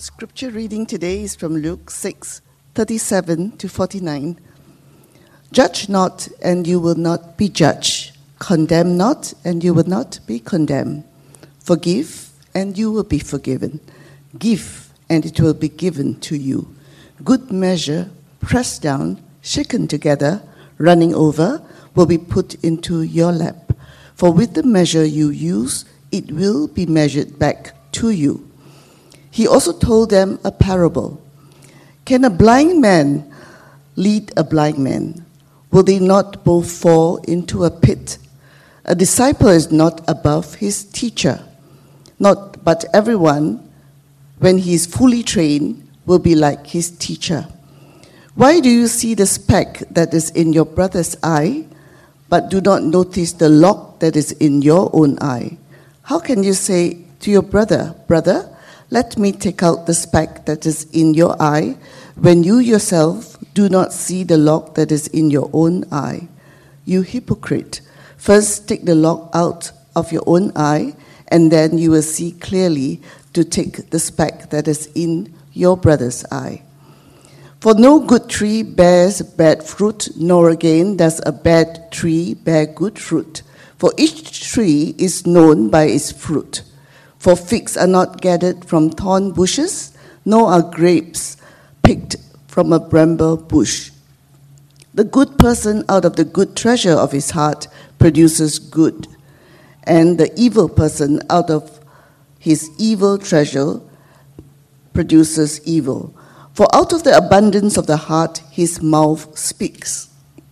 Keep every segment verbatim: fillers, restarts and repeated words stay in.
Scripture reading today is from Luke six, thirty-seven to forty-nine. Judge not, and you will not be judged. Condemn not, and you will not be condemned. Forgive, and you will be forgiven. Give, and it will be given to you. Good measure, pressed down, shaken together, running over, will be put into your lap. For with the measure you use, it will be measured back to you. He also told them a parable. Can a blind man lead a blind man? Will they not both fall into a pit? A disciple is not above his teacher. Not but everyone, when he is fully trained, will be like his teacher. Why do you see the speck that is in your brother's eye, but do not notice the log that is in your own eye? How can you say to your brother, Brother, let me take out the speck that is in your eye, when you yourself do not see the log that is in your own eye? You hypocrite, first take the log out of your own eye, and then you will see clearly to take the speck that is in your brother's eye. For no good tree bears bad fruit, nor again does a bad tree bear good fruit. For each tree is known by its fruit. For figs are not gathered from thorn bushes, nor are grapes picked from a bramble bush. The good person out of the good treasure of his heart produces good, and the evil person out of his evil treasure produces evil. For out of the abundance of the heart his mouth speaks.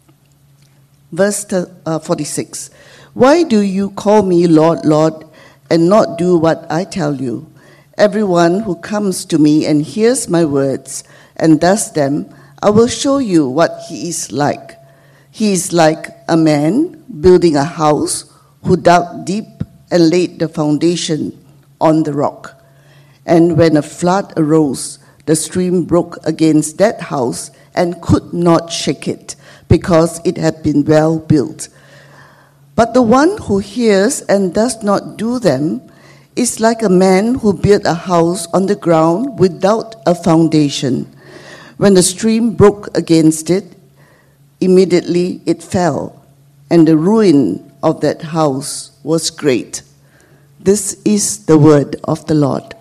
Verse forty-six. Why do you call me Lord, Lord, and not do what I tell you? Everyone who comes to me and hears my words and does them, I will show you what he is like. He is like a man building a house who dug deep and laid the foundation on the rock. And when a flood arose, the stream broke against that house and could not shake it, because it had been well built. But the one who hears and does not do them is like a man who built a house on the ground without a foundation. When the stream broke against it, immediately it fell, and the ruin of that house was great. This is the word of the Lord.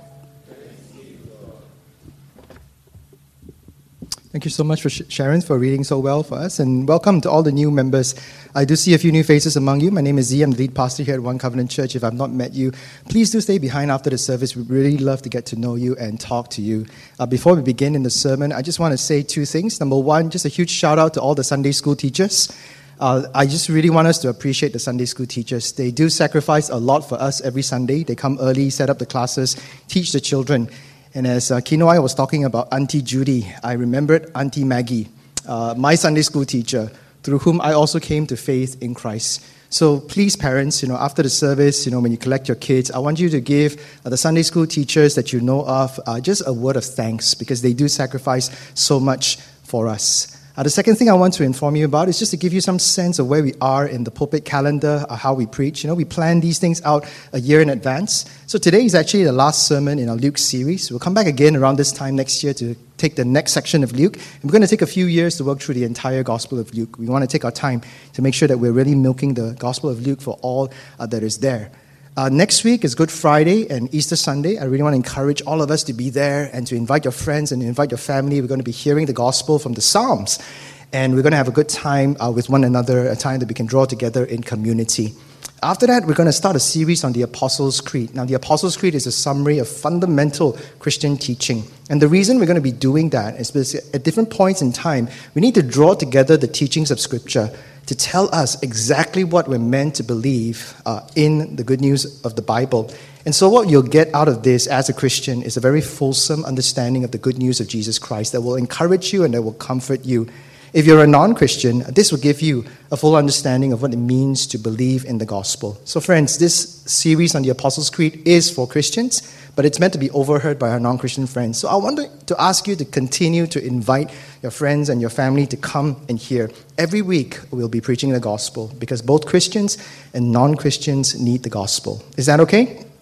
Thank you so much, for Sharon, for reading so well for us, and welcome to all the new members. I do see a few new faces among you. My name is Z. I'm the lead pastor here at One Covenant Church. If I've not met you, please do stay behind after the service. We'd really love to get to know you and talk to you. Uh, before we begin in the sermon, I just want to say two things. Number one, just a huge shout out to all the Sunday school teachers. Uh, I just really want us to appreciate the Sunday school teachers. They do sacrifice a lot for us every Sunday. They come early, set up the classes, teach the children. And as uh, Kinoy was talking about Auntie Judy, I remembered Auntie Maggie, uh, my Sunday school teacher, through whom I also came to faith in Christ. So please, parents, you know, after the service, you know, when you collect your kids, I want you to give uh, the Sunday school teachers that you know of uh, just a word of thanks, because they do sacrifice so much for us. Uh, the second thing I want to inform you about is just to give you some sense of where we are in the pulpit calendar, uh, how we preach. You know, we plan these things out a year in advance. So today is actually the last sermon in our Luke series. We'll come back again around this time next year to take the next section of Luke. And we're going to take a few years to work through the entire Gospel of Luke. We want to take our time to make sure that we're really milking the Gospel of Luke for all uh, that is there. Uh, next week is Good Friday and Easter Sunday. I really want to encourage all of us to be there and to invite your friends and invite your family. We're going to be hearing the gospel from the Psalms. And we're going to have a good time uh, with one another, a time that we can draw together in community. After that, we're going to start a series on the Apostles' Creed. Now, the Apostles' Creed is a summary of fundamental Christian teaching. And the reason we're going to be doing that is because at different points in time, we need to draw together the teachings of Scripture to tell us exactly what we're meant to believe uh, in the good news of the Bible. And so what you'll get out of this as a Christian is a very fulsome understanding of the good news of Jesus Christ that will encourage you and that will comfort you. If you're a non-Christian, this will give you a full understanding of what it means to believe in the gospel. So friends, this series on the Apostles' Creed is for Christians, but it's meant to be overheard by our non-Christian friends. So I want to ask you to continue to invite your friends and your family to come and hear. Every week we'll be preaching the gospel, because both Christians and non-Christians need the gospel. Is that okay?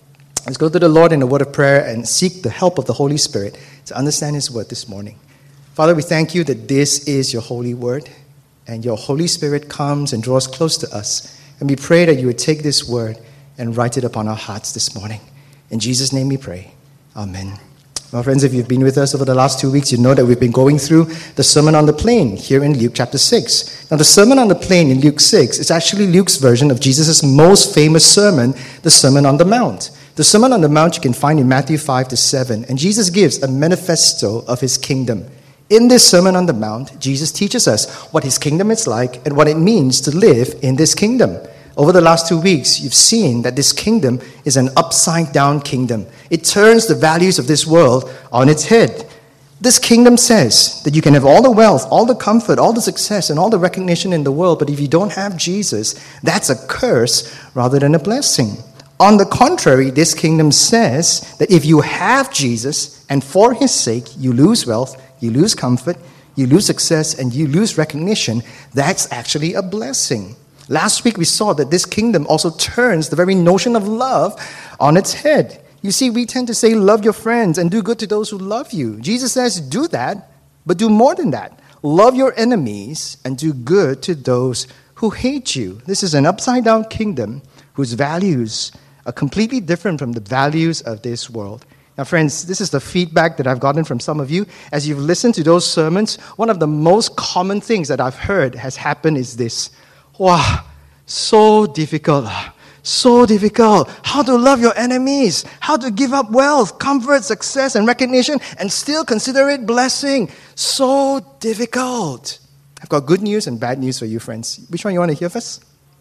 Let's go to the Lord in a word of prayer and seek the help of the Holy Spirit to understand His word this morning. Father, we thank you that this is your holy word, and your Holy Spirit comes and draws close to us. And we pray that you would take this word and write it upon our hearts this morning. In Jesus' name we pray. Amen. Well, friends, if you've been with us over the last two weeks, you know that we've been going through the Sermon on the Plain here in Luke chapter six. Now, the Sermon on the Plain in Luke six is actually Luke's version of Jesus' most famous sermon, the Sermon on the Mount. The Sermon on the Mount you can find in Matthew five to seven, and Jesus gives a manifesto of his kingdom. In this Sermon on the Mount, Jesus teaches us what his kingdom is like and what it means to live in this kingdom. Over the last two weeks, you've seen that this kingdom is an upside-down kingdom. It turns the values of this world on its head. This kingdom says that you can have all the wealth, all the comfort, all the success, and all the recognition in the world, but if you don't have Jesus, that's a curse rather than a blessing. On the contrary, this kingdom says that if you have Jesus, and for his sake you lose wealth, you lose comfort, you lose success, and you lose recognition, that's actually a blessing. Last week we saw that this kingdom also turns the very notion of love on its head. You see, we tend to say, love your friends and do good to those who love you. Jesus says, do that, but do more than that. Love your enemies and do good to those who hate you. This is an upside-down kingdom whose values are completely different from the values of this world. Now, friends, this is the feedback that I've gotten from some of you. As you've listened to those sermons, one of the most common things that I've heard has happened is this. Wow, so difficult. So difficult. How to love your enemies. How to give up wealth, comfort, success, and recognition and still consider it blessing. So difficult. I've got good news and bad news for you, friends. Which one you want to hear first?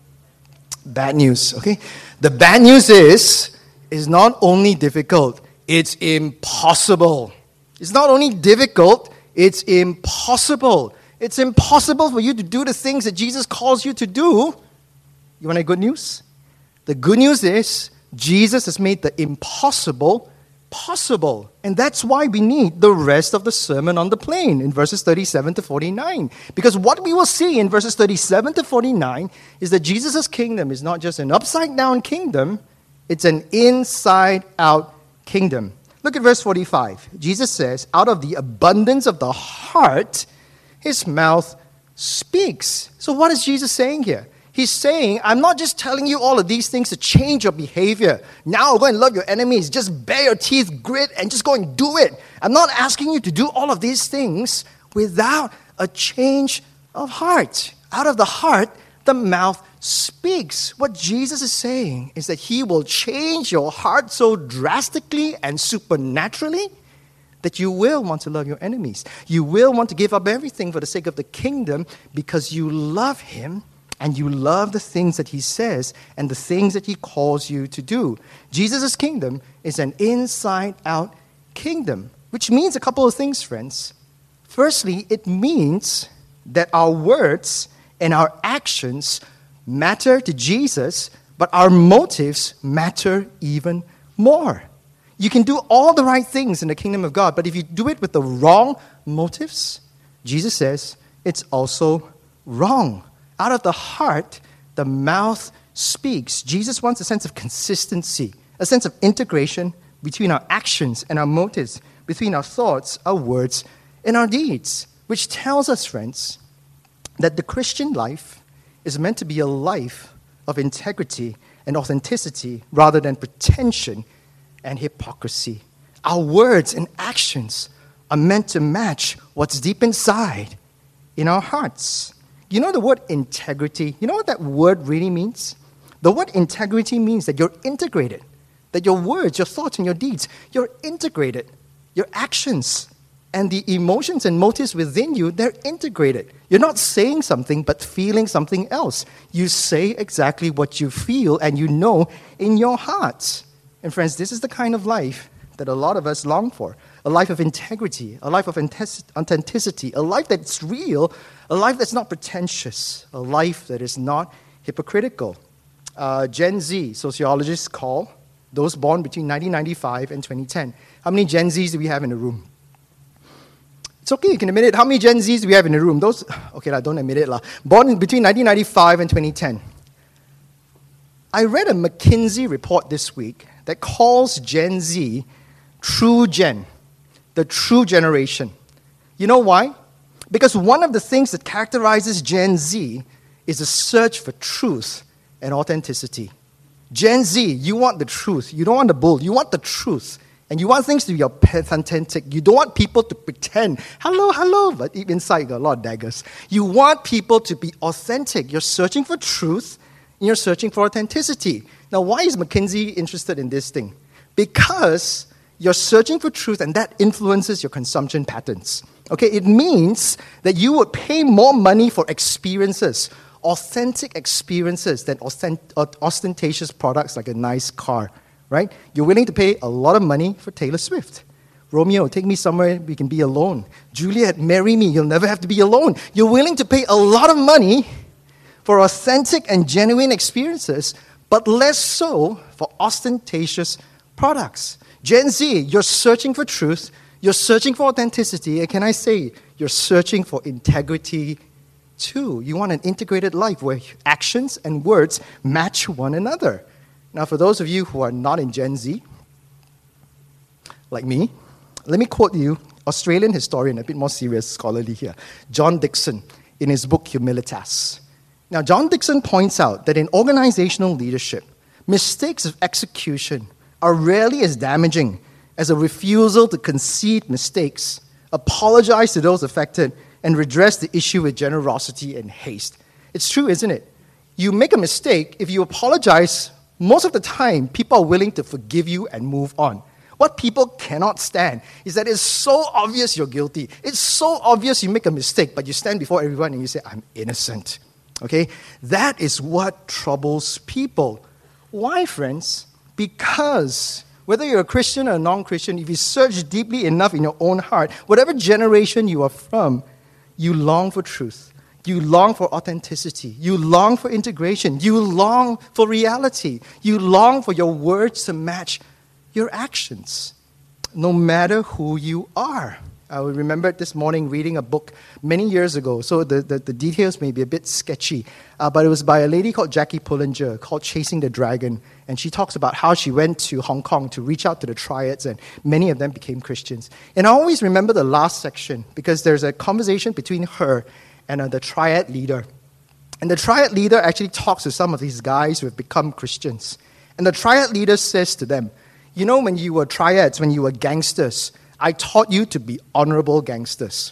Bad news, okay? The bad news is, it's not only difficult, it's impossible. It's not only difficult, it's impossible. It's impossible for you to do the things that Jesus calls you to do. You want a good news? The good news is Jesus has made the impossible possible. And that's why we need the rest of the Sermon on the Plain in verses thirty-seven to forty-nine. Because what we will see in verses thirty-seven to forty-nine is that Jesus' kingdom is not just an upside-down kingdom, it's an inside-out kingdom. Look at verse forty-five. Jesus says, out of the abundance of the heart, his mouth speaks. So what is Jesus saying here? He's saying, I'm not just telling you all of these things to change your behavior. Now go and love your enemies. Just bare your teeth, grit, and just go and do it. I'm not asking you to do all of these things without a change of heart. Out of the heart, the mouth speaks. What Jesus is saying is that he will change your heart so drastically and supernaturally that you will want to love your enemies. You will want to give up everything for the sake of the kingdom because you love him and you love the things that he says and the things that he calls you to do. Jesus' kingdom is an inside-out kingdom, which means a couple of things, friends. Firstly, it means that our words and our actions matter to Jesus, but our motives matter even more. You can do all the right things in the kingdom of God, but if you do it with the wrong motives, Jesus says it's also wrong. Out of the heart, the mouth speaks. Jesus wants a sense of consistency, a sense of integration between our actions and our motives, between our thoughts, our words, and our deeds, which tells us, friends, that the Christian life is meant to be a life of integrity and authenticity rather than pretension and hypocrisy. Our words and actions are meant to match what's deep inside in our hearts. You know the word integrity? You know what that word really means? The word integrity means that you're integrated, that your words, your thoughts, and your deeds, you're integrated. Your actions and the emotions and motives within you, they're integrated. You're not saying something but feeling something else. You say exactly what you feel and you know in your heart. And friends, this is the kind of life that a lot of us long for. A life of integrity, a life of authenticity, a life that's real, a life that's not pretentious, a life that is not hypocritical. Uh, Gen Z, sociologists call those born between nineteen ninety-five and twenty ten. How many Gen Zs do we have in the room? It's okay, you can admit it. How many Gen Zs do we have in the room? Those, okay, la, don't admit it. La. Born between nineteen ninety-five and twenty ten. I read a McKinsey report this week that calls Gen Z true gen, the true generation. You know why? Because one of the things that characterizes Gen Z is a search for truth and authenticity. Gen Z, you want the truth. You don't want the bull. You want the truth. And you want things to be authentic. You don't want people to pretend, hello, hello, but deep inside you got a lot of daggers. You want people to be authentic. You're searching for truth, and you're searching for authenticity. Now, why is McKinsey interested in this thing? Because you're searching for truth, and that influences your consumption patterns. Okay, it means that you would pay more money for experiences, authentic experiences, than ostentatious products like a nice car. Right? You're willing to pay a lot of money for Taylor Swift. Romeo, take me somewhere we can be alone. Juliet, marry me. You'll never have to be alone. You're willing to pay a lot of money for authentic and genuine experiences, but less so for ostentatious products. Gen Z, you're searching for truth. You're searching for authenticity. And can I say, you're searching for integrity too. You want an integrated life where actions and words match one another. Now, for those of you who are not in Gen Z, like me, let me quote you, Australian historian, a bit more serious, scholarly here, John Dixon, in his book Humilitas. Now, John Dixon points out that in organizational leadership, mistakes of execution are rarely as damaging as a refusal to concede mistakes, apologize to those affected, and redress the issue with generosity and haste. It's true, isn't it? You make a mistake, if you apologize, most of the time, people are willing to forgive you and move on. What people cannot stand is that it's so obvious you're guilty. It's so obvious you make a mistake, but you stand before everyone and you say, I'm innocent. Okay? That is what troubles people. Why, friends? Because whether you're a Christian or a non-Christian, if you search deeply enough in your own heart, whatever generation you are from, you long for truth. You long for authenticity. You long for integration. You long for reality. You long for your words to match your actions, no matter who you are. I remember this morning reading a book many years ago, so the, the, the details may be a bit sketchy, uh, but it was by a lady called Jackie Pullinger called Chasing the Dragon, and she talks about how she went to Hong Kong to reach out to the triads, and many of them became Christians. And I always remember the last section, because there's a conversation between her and uh, the triad leader. And the triad leader actually talks to some of these guys who have become Christians. And the triad leader says to them, you know, when you were triads, when you were gangsters, I taught you to be honorable gangsters.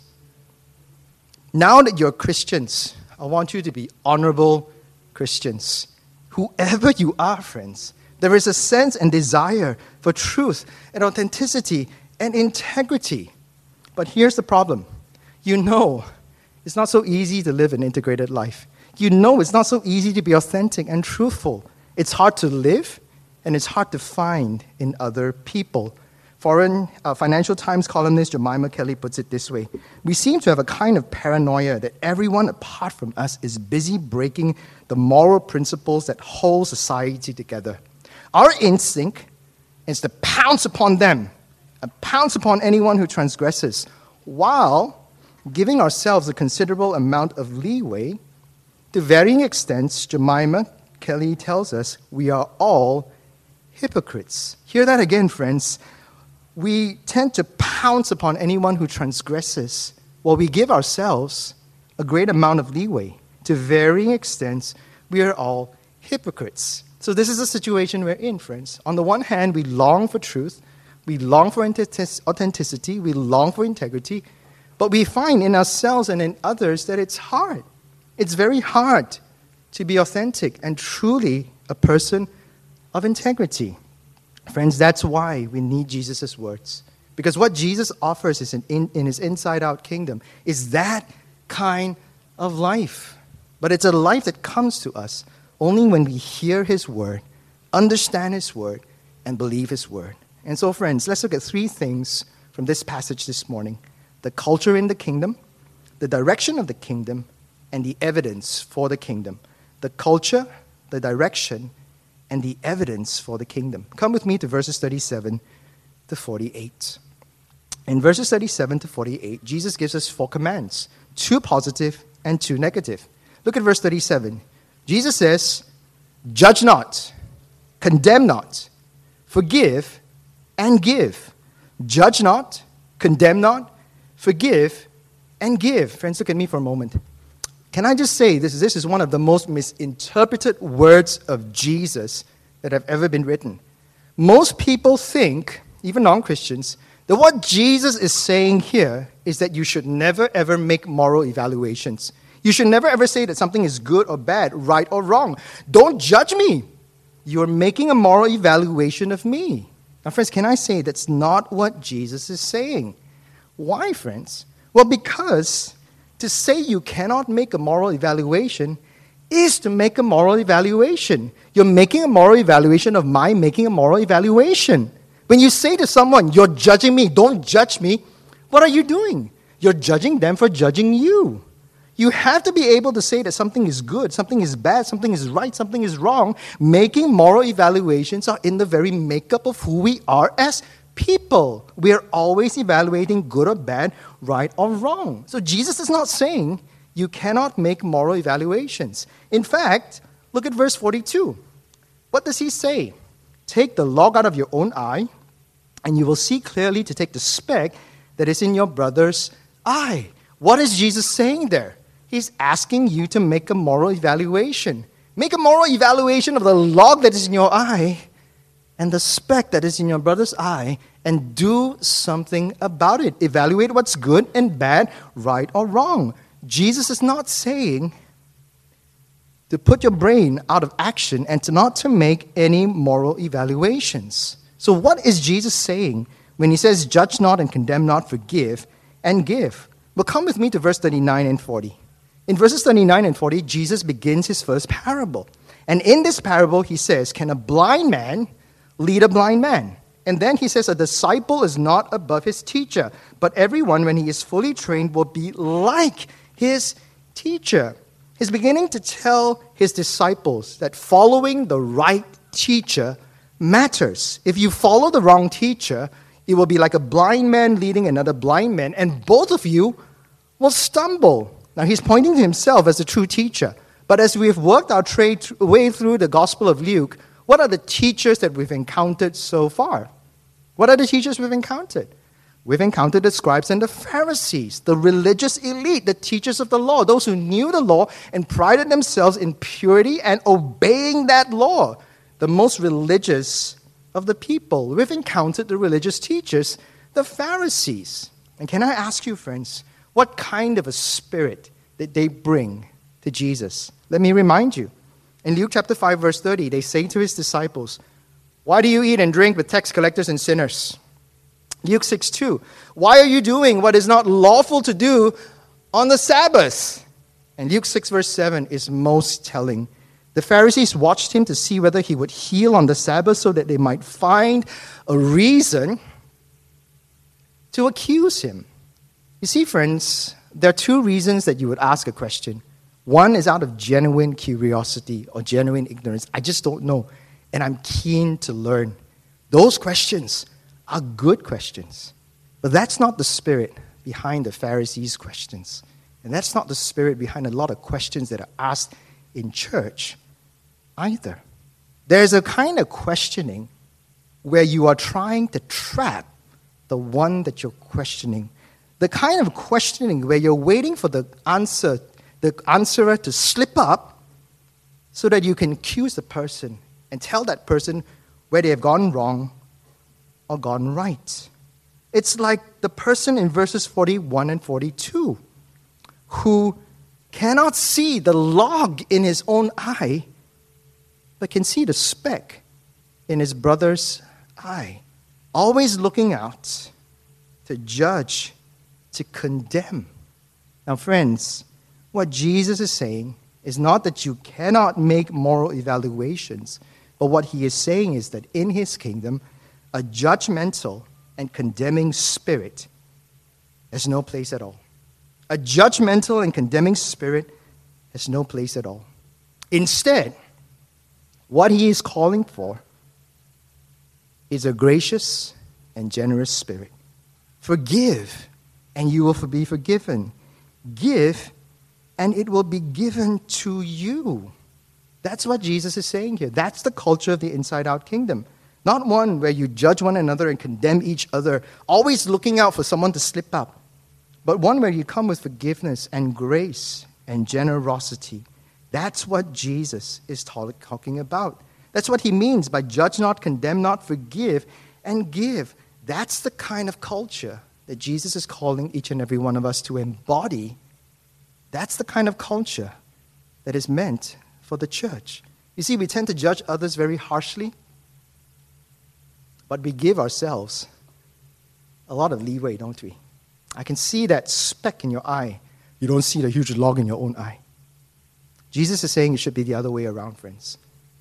Now that you're Christians, I want you to be honorable Christians. Whoever you are, friends, there is a sense and desire for truth and authenticity and integrity. But here's the problem. You know it's not so easy to live an integrated life. You know it's not so easy to be authentic and truthful. It's hard to live, and it's hard to find in other people. Foreign uh, Financial Times columnist Jemima Kelly puts it this way. We seem to have a kind of paranoia that everyone apart from us is busy breaking the moral principles that hold society together. Our instinct is to pounce upon them and pounce upon anyone who transgresses, while giving ourselves a considerable amount of leeway. To varying extents, Jemima Kelly tells us we are all hypocrites. Hear that again, friends. We tend to pounce upon anyone who transgresses, while we give ourselves a great amount of leeway. To varying extents, we are all hypocrites. So this is the situation we're in, friends. On the one hand, we long for truth, we long for authenticity, we long for integrity, but we find in ourselves and in others that it's hard. It's very hard to be authentic and truly a person of integrity. Friends, that's why we need Jesus' words. Because what Jesus offers is in, in, in his inside-out kingdom is that kind of life. But it's a life that comes to us only when we hear his word, understand his word, and believe his word. And so, friends, let's look at three things from this passage this morning. The culture in the kingdom, the direction of the kingdom, and the evidence for the kingdom. The culture, the direction, and the evidence for the kingdom. Come with me to verses thirty-seven to forty-eight. In verses thirty-seven to forty-eight, Jesus gives us four commands, two positive and two negative. Look at verse thirty-seven. Jesus says, judge not, condemn not, forgive, and give. Judge not, condemn not, forgive, and give. Friends, look at me for a moment. Can I just say, this, this is one of the most misinterpreted words of Jesus that have ever been written. Most people think, even non-Christians, that what Jesus is saying here is that you should never ever make moral evaluations. You should never ever say that something is good or bad, right or wrong. Don't judge me. You're making a moral evaluation of me. Now, friends, can I say that's not what Jesus is saying? Why, friends? Well, because to say you cannot make a moral evaluation is to make a moral evaluation. You're making a moral evaluation of my making a moral evaluation. When you say to someone, you're judging me, don't judge me, what are you doing? You're judging them for judging you. You have to be able to say that something is good, something is bad, something is right, something is wrong. Making moral evaluations are in the very makeup of who we are as people. We are always evaluating good or bad, right or wrong. So Jesus is not saying you cannot make moral evaluations. In fact, look at verse forty-two. What does he say? Take the log out of your own eye, and you will see clearly to take the speck that is in your brother's eye. What is Jesus saying there? He's asking you to make a moral evaluation. Make a moral evaluation of the log that is in your eye and the speck that is in your brother's eye, and do something about it. Evaluate what's good and bad, right or wrong. Jesus is not saying to put your brain out of action and to not to make any moral evaluations. So what is Jesus saying when he says, judge not and condemn not, forgive and give? Well, come with me to verse thirty-nine and forty. In verses thirty-nine and forty, Jesus begins his first parable. And in this parable, he says, can a blind man lead a blind man? And then he says, a disciple is not above his teacher, but everyone, when he is fully trained, will be like his teacher. He's beginning to tell his disciples that following the right teacher matters. If you follow the wrong teacher, it will be like a blind man leading another blind man, and both of you will stumble. Now, he's pointing to himself as the true teacher. But as we've worked our trade way through the Gospel of Luke, what are the teachers that we've encountered so far? What are the teachers we've encountered? We've encountered the scribes and the Pharisees, the religious elite, the teachers of the law, those who knew the law and prided themselves in purity and obeying that law, the most religious of the people. We've encountered the religious teachers, the Pharisees. And can I ask you, friends, what kind of a spirit did they bring to Jesus? Let me remind you. In Luke chapter five, verse thirty, they say to his disciples, why do you eat and drink with tax collectors and sinners? Luke six two, why are you doing what is not lawful to do on the Sabbath? And Luke six, verse seven is most telling. The Pharisees watched him to see whether he would heal on the Sabbath so that they might find a reason to accuse him. You see, friends, there are two reasons that you would ask a question. One is out of genuine curiosity or genuine ignorance. I just don't know, and I'm keen to learn. Those questions are good questions. But that's not the spirit behind the Pharisees' questions. And that's not the spirit behind a lot of questions that are asked in church either. There's a kind of questioning where you are trying to trap the one that you're questioning. The kind of questioning where you're waiting for the answer, the answerer to slip up so that you can accuse the person and tell that person where they have gone wrong or gone right. It's like the person in verses forty-one and forty-two who cannot see the log in his own eye, but can see the speck in his brother's eye. Always looking out to judge, to condemn. Now, friends, what Jesus is saying is not that you cannot make moral evaluations, but what he is saying is that in his kingdom, a judgmental and condemning spirit has no place at all. A judgmental and condemning spirit has no place at all. Instead, what he is calling for is a gracious and generous spirit. Forgive, and you will be forgiven. Give, and it will be given to you. That's what Jesus is saying here. That's the culture of the inside-out kingdom. Not one where you judge one another and condemn each other, always looking out for someone to slip up, but one where you come with forgiveness and grace and generosity. That's what Jesus is talking about. That's what he means by judge not, condemn not, forgive, and give. That's the kind of culture that Jesus is calling each and every one of us to embody. That's the kind of culture that is meant for the church. You see, we tend to judge others very harshly, but we give ourselves a lot of leeway, don't we? I can see that speck in your eye. You don't see the huge log in your own eye. Jesus is saying it should be the other way around, friends.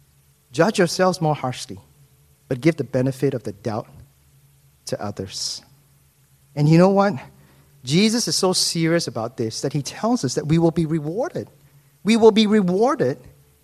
Judge yourselves more harshly, but give the benefit of the doubt to others. And you know what? Jesus is so serious about this that he tells us that we will be rewarded. We will be rewarded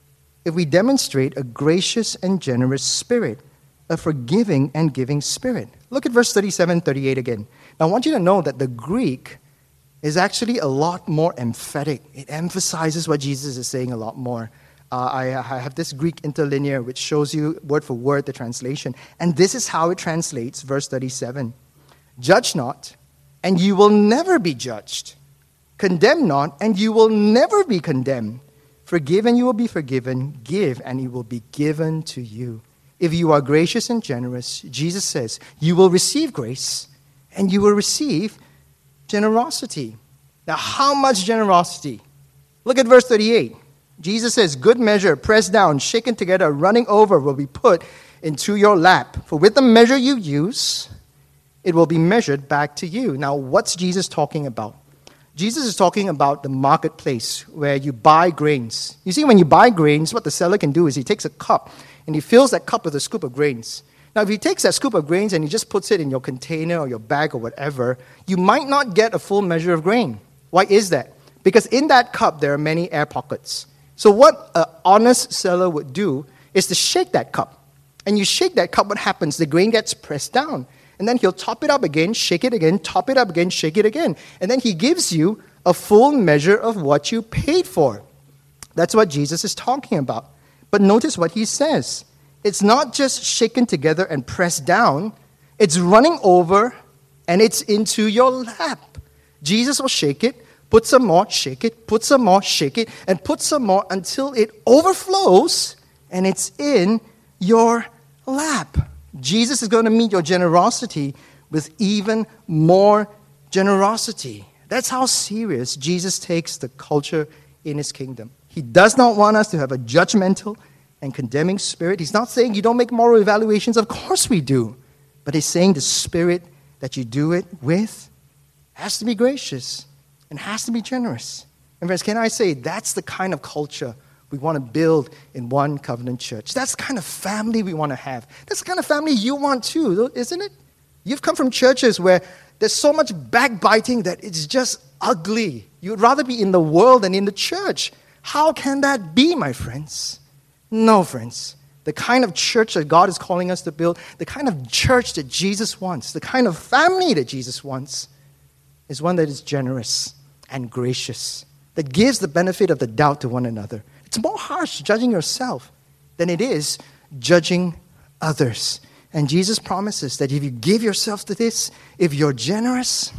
if we demonstrate a gracious and generous spirit, a forgiving and giving spirit. Look at verse thirty-seven, thirty-eight again. Now, I want you to know that the Greek is actually a lot more emphatic. It emphasizes what Jesus is saying a lot more. Uh, I, I have this Greek interlinear which shows you word for word the translation. And this is how it translates, verse thirty-seven. Judge not, and you will never be judged. Condemn not, and you will never be condemned. Forgive, and you will be forgiven. Give, and it will be given to you. If you are gracious and generous, Jesus says, you will receive grace, and you will receive generosity. Now, how much generosity? Look at verse thirty-eight. Jesus says, good measure, pressed down, shaken together, running over, will be put into your lap. For with the measure you use, it will be measured back to you. Now, what's Jesus talking about? Jesus is talking about the marketplace where you buy grains. You see, when you buy grains, what the seller can do is he takes a cup and he fills that cup with a scoop of grains. Now, if he takes that scoop of grains and he just puts it in your container or your bag or whatever, you might not get a full measure of grain. Why is that? Because in that cup, there are many air pockets. So what an honest seller would do is to shake that cup. And you shake that cup, what happens? The grain gets pressed down. And then he'll top it up again, shake it again, top it up again, shake it again. And then he gives you a full measure of what you paid for. That's what Jesus is talking about. But notice what he says. It's not just shaken together and pressed down. It's running over and it's into your lap. Jesus will shake it, put some more, shake it, put some more, shake it, and put some more until it overflows and it's in your lap. Jesus is going to meet your generosity with even more generosity. That's how serious Jesus takes the culture in his kingdom. He does not want us to have a judgmental and condemning spirit. He's not saying you don't make moral evaluations. Of course we do. But he's saying the spirit that you do it with has to be gracious and has to be generous. And friends, can I say that's the kind of culture we want to build in One Covenant Church. That's the kind of family we want to have. That's the kind of family you want too, isn't it? You've come from churches where there's so much backbiting that it's just ugly. You'd rather be in the world than in the church. How can that be, my friends? No, friends. The kind of church that God is calling us to build, the kind of church that Jesus wants, the kind of family that Jesus wants, is one that is generous and gracious, that gives the benefit of the doubt to one another. It's more harsh judging yourself than it is judging others. And Jesus promises that if you give yourself to this, if you're generous,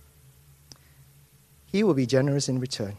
he will be generous in return.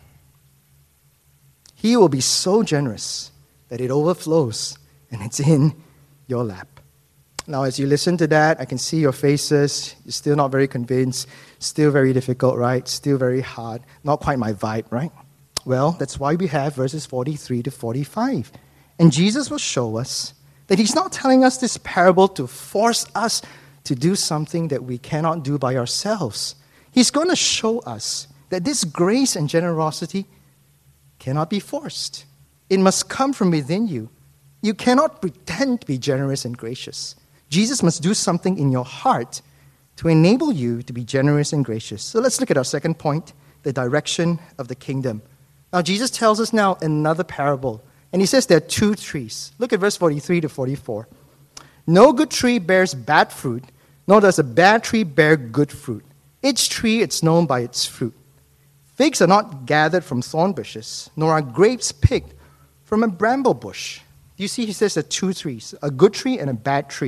He will be so generous that it overflows and it's in your lap. Now, as you listen to that, I can see your faces. You're still not very convinced. Still very difficult, right? Still very hard. Not quite my vibe, right? Well, that's why we have verses forty-three to forty-five. And Jesus will show us that he's not telling us this parable to force us to do something that we cannot do by ourselves. He's going to show us that this grace and generosity cannot be forced. It must come from within you. You cannot pretend to be generous and gracious. Jesus must do something in your heart to enable you to be generous and gracious. So let's look at our second point, the direction of the kingdom. Now, Jesus tells us now another parable. And he says there are two trees. Look at verse forty-three to forty-four. No good tree bears bad fruit, nor does a bad tree bear good fruit. Each tree is known by its fruit. Figs are not gathered from thorn bushes, nor are grapes picked from a bramble bush. You see, he says there are two trees, a good tree and a bad tree.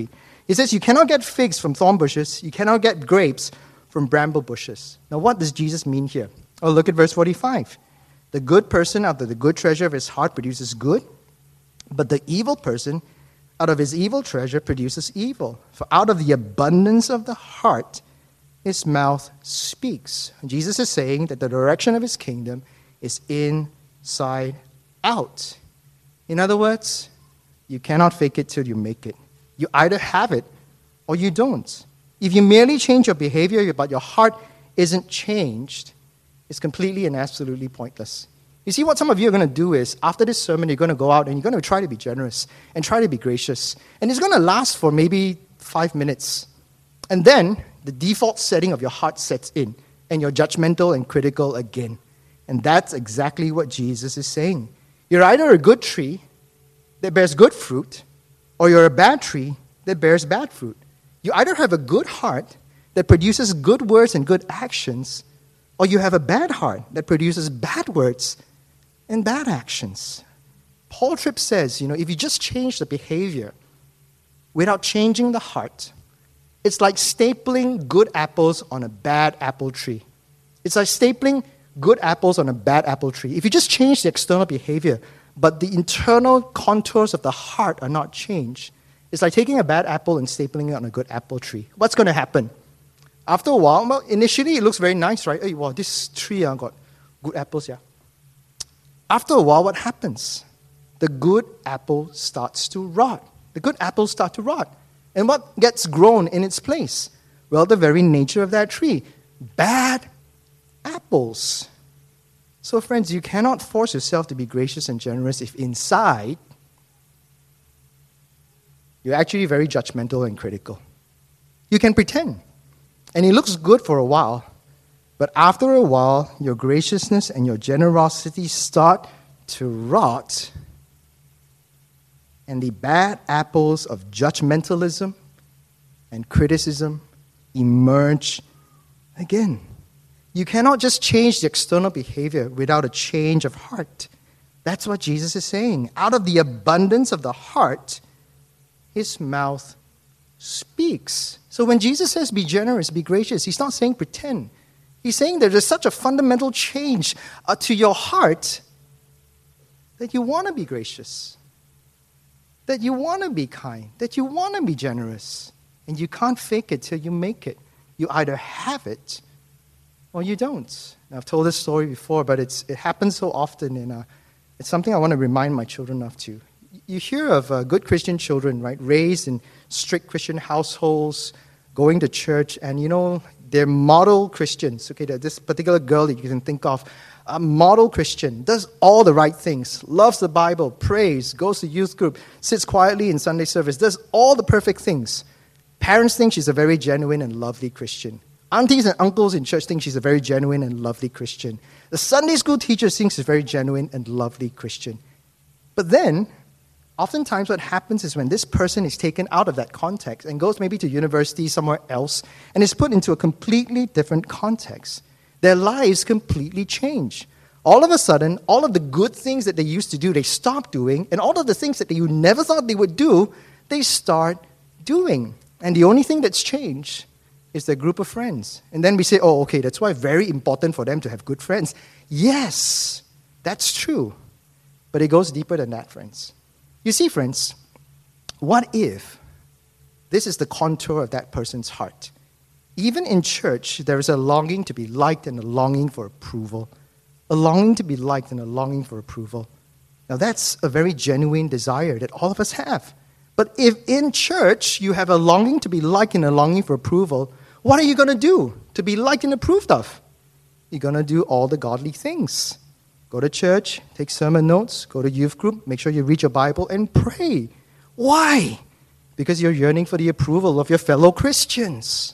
He says you cannot get figs from thorn bushes. You cannot get grapes from bramble bushes. Now, what does Jesus mean here? Oh, look at verse forty-five. The good person out of the good treasure of his heart produces good, but the evil person out of his evil treasure produces evil. For out of the abundance of the heart, his mouth speaks. Jesus is saying that the direction of his kingdom is inside out. In other words, you cannot fake it till you make it. You either have it or you don't. If you merely change your behavior but your heart isn't changed, it's completely and absolutely pointless. You see, what some of you are going to do is, after this sermon, you're going to go out and you're going to try to be generous and try to be gracious. And it's going to last for maybe five minutes. And then the default setting of your heart sets in, and you're judgmental and critical again. And that's exactly what Jesus is saying. You're either a good tree that bears good fruit, or you're a bad tree that bears bad fruit. You either have a good heart that produces good words and good actions, or you have a bad heart that produces bad words and bad actions. Paul Tripp says, you know, if you just change the behavior without changing the heart, it's like stapling good apples on a bad apple tree. It's like stapling good apples on a bad apple tree. If you just change the external behavior, but the internal contours of the heart are not changed, it's like taking a bad apple and stapling it on a good apple tree. What's going to happen? After a while, well, initially it looks very nice, right? Hey, wow, this tree uh, got good apples, yeah. After a while, what happens? The good apple starts to rot. The good apples start to rot. And what gets grown in its place? Well, the very nature of that tree. Bad apples. So, friends, you cannot force yourself to be gracious and generous if inside you're actually very judgmental and critical. You can pretend, and it looks good for a while, but after a while, your graciousness and your generosity start to rot, and the bad apples of judgmentalism and criticism emerge again. You cannot just change the external behavior without a change of heart. That's what Jesus is saying. Out of the abundance of the heart, his mouth speaks. So when Jesus says be generous, be gracious, he's not saying pretend. He's saying that there's such a fundamental change uh, to your heart that you want to be gracious, that you want to be kind, that you want to be generous. And you can't fake it till you make it. You either have it or you don't. Now, I've told this story before, but it's, it happens so often, and uh, it's something I want to remind my children of too. You hear of uh, good Christian children, right, raised in strict Christian households, going to church, and you know, they're model Christians. Okay, this particular girl that you can think of, a model Christian, does all the right things, loves the Bible, prays, goes to youth group, sits quietly in Sunday service, does all the perfect things. Parents think she's a very genuine and lovely Christian. Aunties and uncles in church think she's a very genuine and lovely Christian. The Sunday school teacher thinks she's a very genuine and lovely Christian. But then, oftentimes what happens is when this person is taken out of that context and goes maybe to university somewhere else and is put into a completely different context, their lives completely change. All of a sudden, all of the good things that they used to do, they stop doing, and all of the things that you never thought they would do, they start doing. And the only thing that's changed is their group of friends. And then we say, oh, okay, that's why it's very important for them to have good friends. Yes, that's true. But it goes deeper than that, friends. You see, friends, what if this is the contour of that person's heart? Even in church, there is a longing to be liked and a longing for approval. A longing to be liked and a longing for approval. Now, that's a very genuine desire that all of us have. But if in church you have a longing to be liked and a longing for approval, what are you going to do to be liked and approved of? You're going to do all the godly things. Go to church, take sermon notes, go to youth group, make sure you read your Bible and pray. Why? Because you're yearning for the approval of your fellow Christians.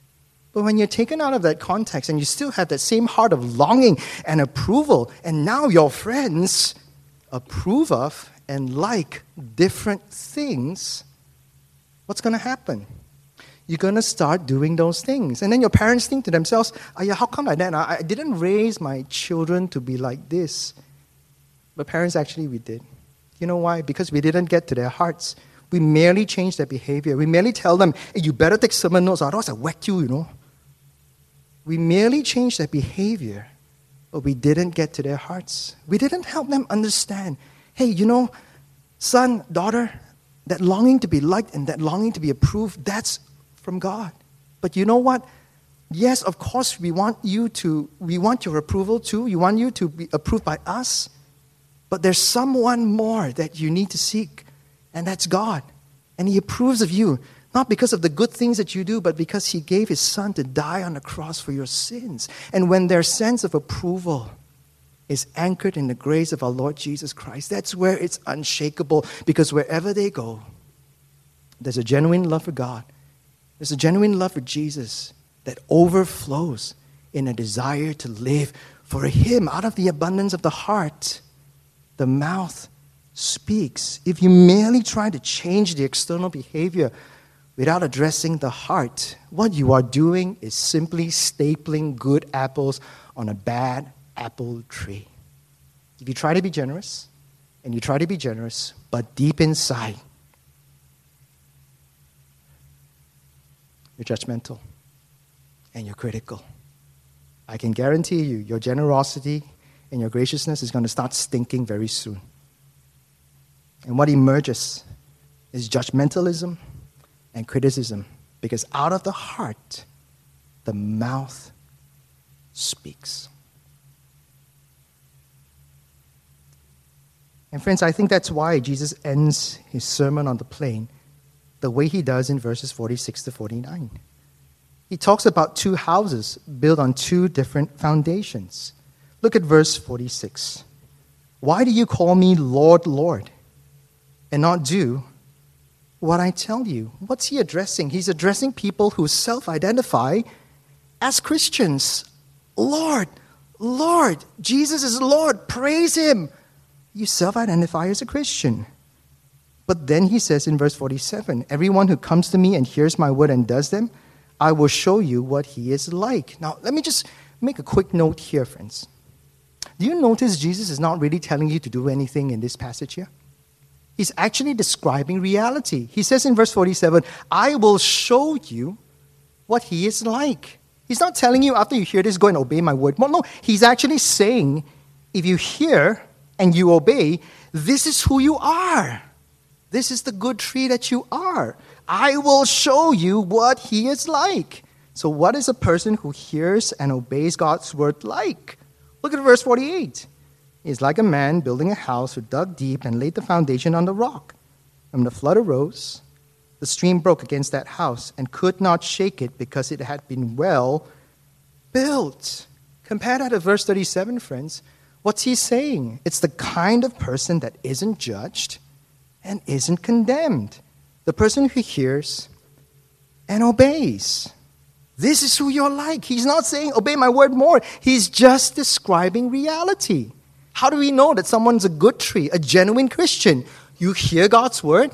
But when you're taken out of that context and you still have that same heart of longing and approval, and now your friends approve of and like different things, what's going to happen? You're going to start doing those things. And then your parents think to themselves, oh, yeah, how come like that? I didn't raise my children to be like this. But parents, actually, we did. You know why? Because we didn't get to their hearts. We merely change their behavior. We merely tell them, hey, you better take sermon notes, otherwise I whack you, you know. We merely change their behavior, but we didn't get to their hearts. We didn't help them understand, hey, you know, son, daughter, that longing to be liked and that longing to be approved, that's from God. But you know what? Yes, of course, we want you to, we want your approval too. We want you to be approved by us. But there's someone more that you need to seek, and that's God. And He approves of you, not because of the good things that you do, but because He gave His Son to die on the cross for your sins. And when their sense of approval is anchored in the grace of our Lord Jesus Christ, that's where it's unshakable, because wherever they go, there's a genuine love for God. There's a genuine love for Jesus that overflows in a desire to live for Him. Out of the abundance of the heart, the mouth speaks. If you merely try to change the external behavior without addressing the heart, what you are doing is simply stapling good apples on a bad apple tree. If you try to be generous, and you try to be generous, but deep inside, you're judgmental and you're critical, I can guarantee you, your generosity and your graciousness is going to start stinking very soon. And what emerges is judgmentalism and criticism, because out of the heart, the mouth speaks. And friends, I think that's why Jesus ends His sermon on the plain the way He does in verses forty-six to forty-nine. He talks about two houses built on two different foundations. Look at verse forty-six. Why do you call me Lord, Lord, and not do what I tell you? What's He addressing? He's addressing people who self-identify as Christians. Lord, Lord, Jesus is Lord, praise Him. You self-identify as a Christian. But then He says in verse forty-seven, everyone who comes to me and hears my word and does them, I will show you what he is like. Now, let me just make a quick note here, friends. Do you notice Jesus is not really telling you to do anything in this passage here? He's actually describing reality. He says in verse forty-seven, I will show you what he is like. He's not telling you after you hear this, go and obey my word. No, no, he's actually saying, if you hear and you obey, this is who you are. This is the good tree that you are. I will show you what he is like. So what is a person who hears and obeys God's word like? Look at verse forty-eight. He's like a man building a house who dug deep and laid the foundation on the rock. When the flood arose, the stream broke against that house and could not shake it because it had been well built. Compare that to verse thirty-seven, friends. What's he saying? It's the kind of person that isn't judged and isn't condemned. The person who hears and obeys. This is who you're like. He's not saying, obey my word more. He's just describing reality. How do we know that someone's a good tree, a genuine Christian? You hear God's word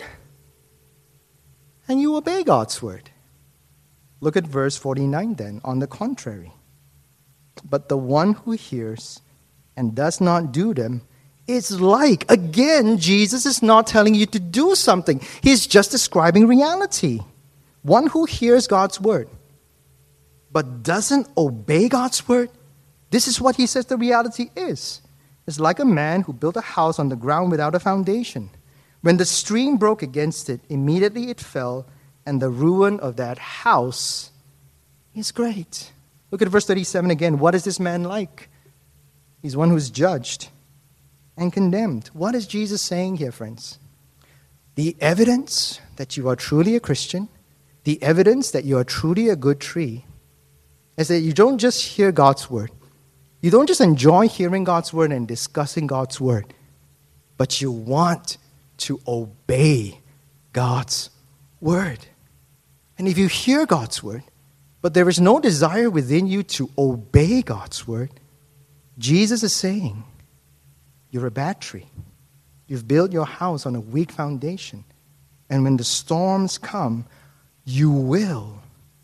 and you obey God's word. Look at verse forty-nine then. On the contrary, but the one who hears and does not do them is like, again, Jesus is not telling you to do something. He's just describing reality. One who hears God's word but doesn't obey God's word, this is what he says the reality is. It's like a man who built a house on the ground without a foundation. When the stream broke against it, immediately it fell, and the ruin of that house is great. Look at verse thirty-seven again. What is this man like? He's one who's judged and condemned. What is Jesus saying here, friends? The evidence that you are truly a Christian, the evidence that you are truly a good tree, is that you don't just hear God's word. You don't just enjoy hearing God's word and discussing God's word, but you want to obey God's word. And if you hear God's word, but there is no desire within you to obey God's word, Jesus is saying, you're a bad tree. You've built your house on a weak foundation. And when the storms come, you will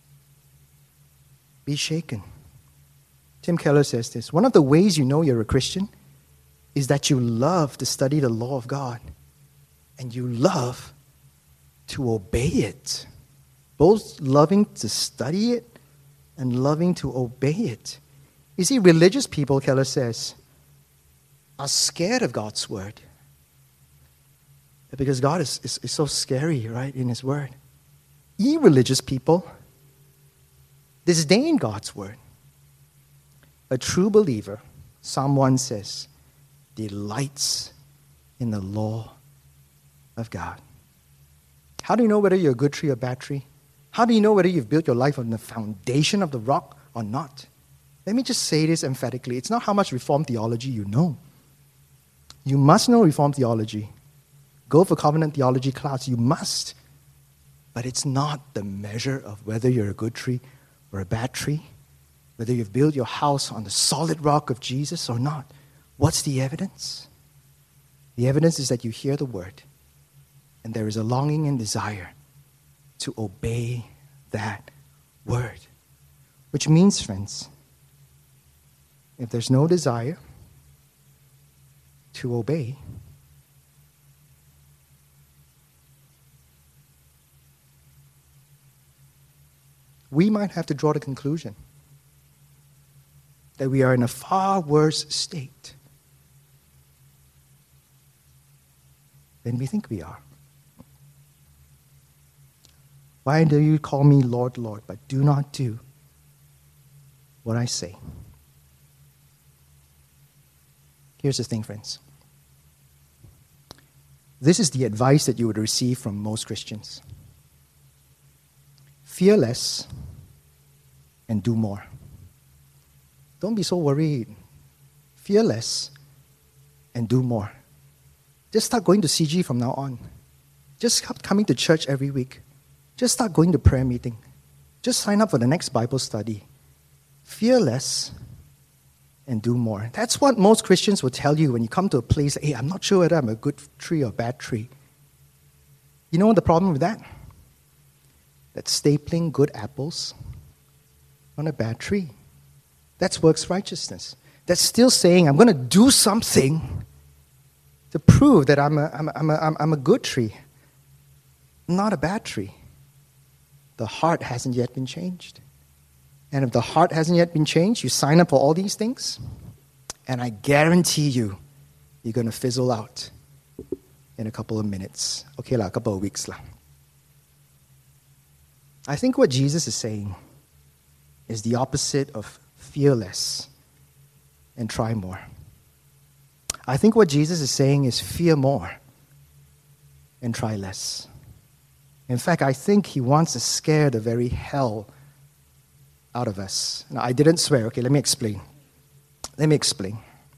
be shaken. Tim Keller says this, one of the ways you know you're a Christian is that you love to study the law of God and you love to obey it. Both loving to study it and loving to obey it. You see, religious people, Keller says, are scared of God's word. Because God is, is, is so scary, right, in his word. Irreligious people disdain God's word. A true believer, Psalm one says, delights in the law of God. How do you know whether you're a good tree or bad tree? How do you know whether you've built your life on the foundation of the rock or not? Let me just say this emphatically. It's not how much Reformed theology you know. You must know Reformed theology. Go for covenant theology class. You must. But it's not the measure of whether you're a good tree or a bad tree, whether you've built your house on the solid rock of Jesus or not. What's the evidence? The evidence is that you hear the word, and there is a longing and desire to obey that word. Which means, friends, if there's no desire to obey, we might have to draw the conclusion that we are in a far worse state than we think we are. Why do you call me Lord, Lord, but do not do what I say? Here's the thing, friends. This is the advice that you would receive from most Christians. Fear less and do more. Don't be so worried. Fear less and do more. Just start going to C G from now on. Just start coming to church every week. Just start going to prayer meeting. Just sign up for the next Bible study. Fear less and do more. That's what most Christians will tell you when you come to a place, hey, I'm not sure whether I'm a good tree or bad tree. You know what the problem with that? That's stapling good apples on a bad tree. That's works righteousness. That's still saying, I'm going to do something to prove that I'm a, I'm a, I'm a, I'm a good tree, not a bad tree. The heart hasn't yet been changed. And if the heart hasn't yet been changed, you sign up for all these things, and I guarantee you, you're going to fizzle out in a couple of minutes. Okay, la, a couple of weeks. La. I think what Jesus is saying is the opposite of fearless and try more. I think what Jesus is saying is fear more and try less. In fact, I think he wants to scare the very hell out of us. Now, I didn't swear. Okay, let me explain. Let me explain.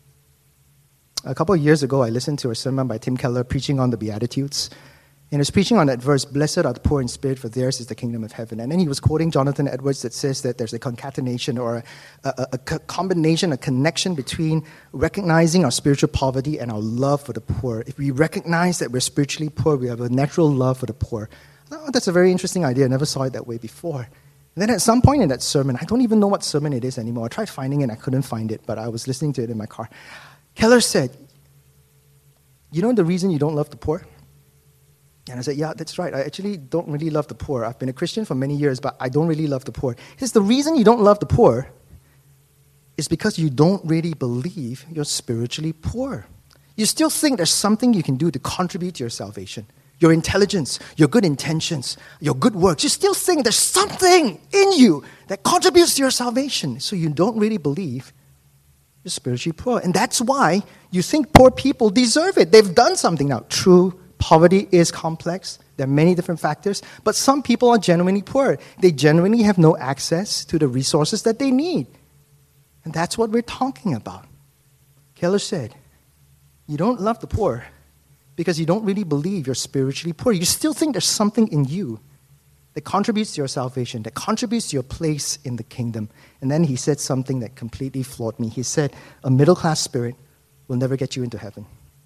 A couple of years ago, I listened to a sermon by Tim Keller preaching on the Beatitudes. And he was preaching on that verse, blessed are the poor in spirit, for theirs is the kingdom of heaven. And then he was quoting Jonathan Edwards that says that there's a concatenation or a, a, a combination, a connection between recognizing our spiritual poverty and our love for the poor. If we recognize that we're spiritually poor, we have a natural love for the poor. Oh, that's a very interesting idea. I never saw it that way before. And then at some point in that sermon, I don't even know what sermon it is anymore. I tried finding it, and I couldn't find it, but I was listening to it in my car. Keller said, you know the reason you don't love the poor? And I said, yeah, that's right. I actually don't really love the poor. I've been a Christian for many years, but I don't really love the poor. He says, the reason you don't love the poor is because you don't really believe you're spiritually poor. You still think there's something you can do to contribute to your salvation. Your intelligence, your good intentions, your good works. You still think there's something in you that contributes to your salvation. So you don't really believe you're spiritually poor. And that's why you think poor people deserve it. They've done something now. True, poverty is complex. There are many different factors. But some people are genuinely poor. They genuinely have no access to the resources that they need. And that's what we're talking about. Keller said, you don't love the poor because you don't really believe you're spiritually poor. You still think there's something in you that contributes to your salvation, that contributes to your place in the kingdom. And then he said something that completely floored me. He said, a middle-class spirit will never get you into heaven.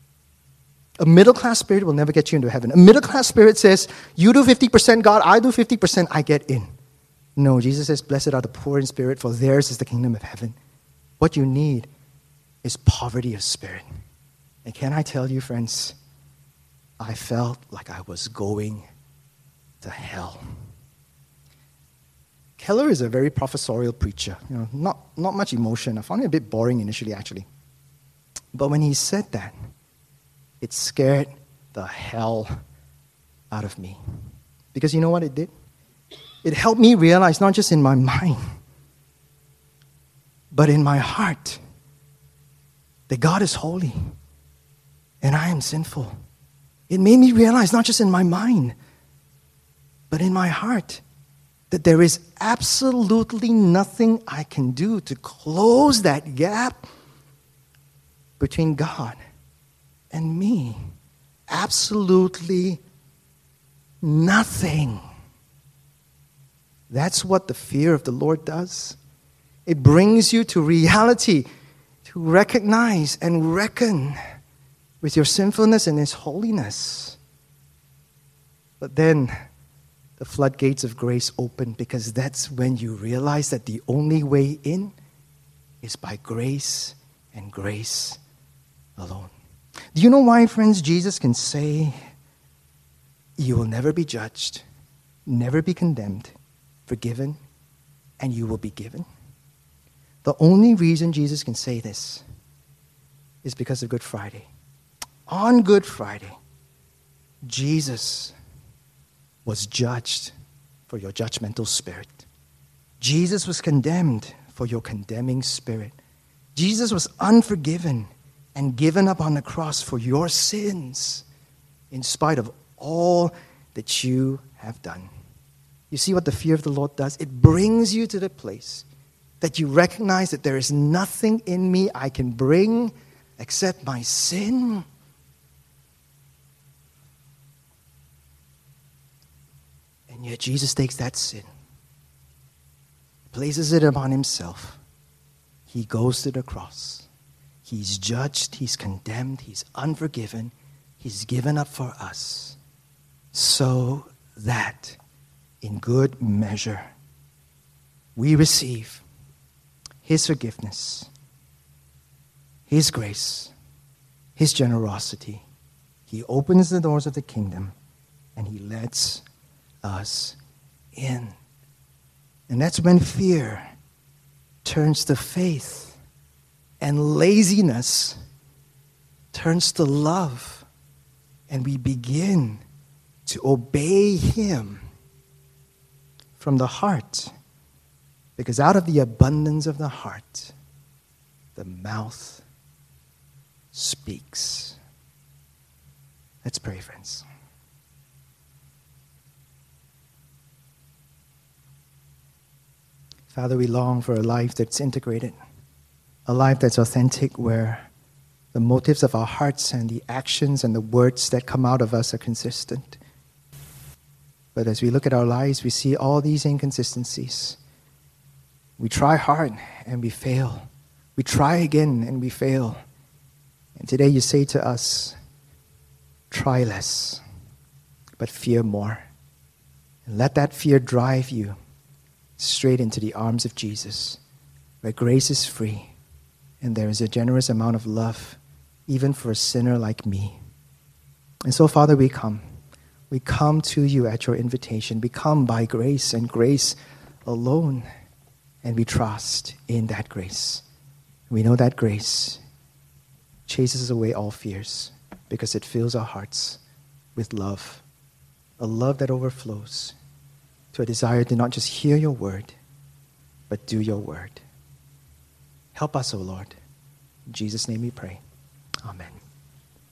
A middle-class spirit will never get you into heaven. A middle-class spirit says, you do fifty percent, God, I do fifty percent, I get in. No, Jesus says, blessed are the poor in spirit, for theirs is the kingdom of heaven. What you need is poverty of spirit. And can I tell you, friends, I felt like I was going to hell. Keller is a very professorial preacher. You know, not, not much emotion. I found it a bit boring initially, actually. But when he said that, it scared the hell out of me. Because you know what it did? It helped me realize, not just in my mind, but in my heart, that God is holy and I am sinful. It made me realize, not just in my mind, but in my heart, that there is absolutely nothing I can do to close that gap between God and me. Absolutely nothing. That's what the fear of the Lord does. It brings you to reality, to recognize and reckon with your sinfulness and His holiness. But then the floodgates of grace open, because that's when you realize that the only way in is by grace and grace alone. Do you know why, friends, Jesus can say, you will never be judged, never be condemned, forgiven, and you will be given? The only reason Jesus can say this is because of Good Friday. On Good Friday, Jesus was judged for your judgmental spirit. Jesus was condemned for your condemning spirit. Jesus was unforgiven and given up on the cross for your sins, in spite of all that you have done. You see what the fear of the Lord does? It brings you to the place that you recognize that there is nothing in me I can bring except my sin. And yet Jesus takes that sin, places it upon Himself. He goes to the cross. He's judged, He's condemned, He's unforgiven, He's given up for us, so that in good measure we receive His forgiveness, His grace, His generosity. He opens the doors of the kingdom and He lets us in. And that's when fear turns to faith and laziness turns to love, and we begin to obey Him from the heart, because out of the abundance of the heart, the mouth speaks. Let's pray, friends. Father, we long for a life that's integrated, a life that's authentic, where the motives of our hearts and the actions and the words that come out of us are consistent. But as we look at our lives, we see all these inconsistencies. We try hard and we fail. We try again and we fail. And today you say to us, try less, but fear more. And let that fear drive you straight into the arms of Jesus, where grace is free and there is a generous amount of love, even for a sinner like me. And so, Father, we come. We come to you at your invitation. We come by grace and grace alone, and we trust in that grace. We know that grace chases away all fears because it fills our hearts with love, a love that overflows to a desire to not just hear your word, but do your word. Help us, O Lord. In Jesus' name we pray. Amen.